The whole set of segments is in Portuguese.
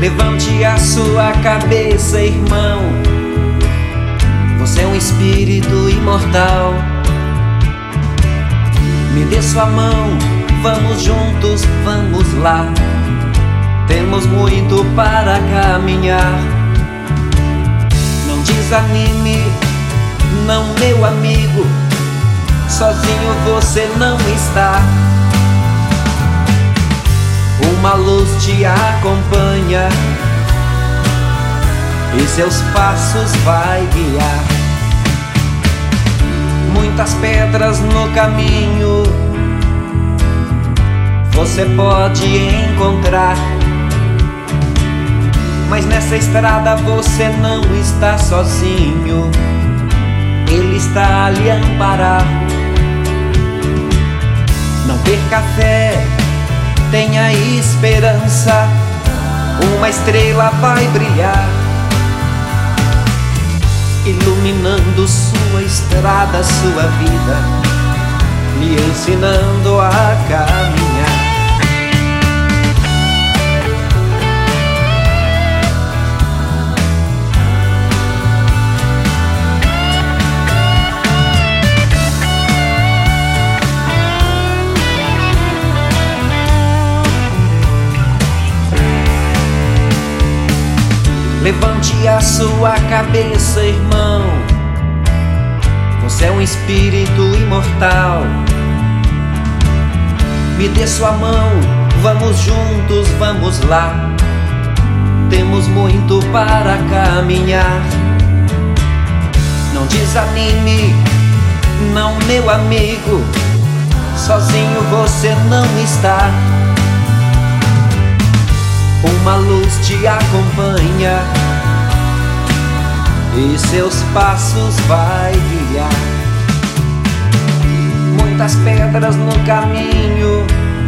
Levante a sua cabeça, irmão. Você é um espírito imortal. Me dê sua mão, vamos juntos, vamos lá. Temos muito para caminhar. Não desanime, não, meu amigo. Sozinho você não está. Uma luz te acompanha e seus passos vai guiar. Muitas pedras no caminho você pode encontrar, mas nessa estrada você não está sozinho. Ele está a lhe amparar. Não perca a fé, tenha esperança. Uma estrela vai brilhar, iluminando sua estrada, sua vida, lhe ensinando a caminhar. Levante a sua cabeça, irmão. Você é um espírito imortal. Me dê sua mão, vamos juntos, vamos lá. Temos muito para caminhar. Não desanime, não, meu amigo. Sozinho você não está. Uma luz te acompanha e seus passos vai guiar. Muitas pedras no caminho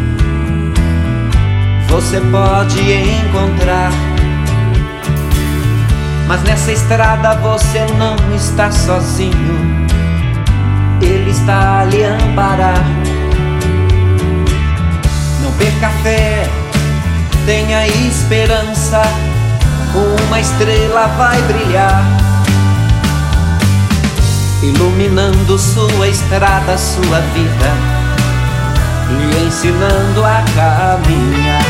você pode encontrar, mas nessa estrada você não está sozinho. Ele está a lhe amparar. Não perca a fé, tenha esperança. Uma estrela vai brilhar, iluminando sua estrada, sua vida, lhe ensinando a caminhar.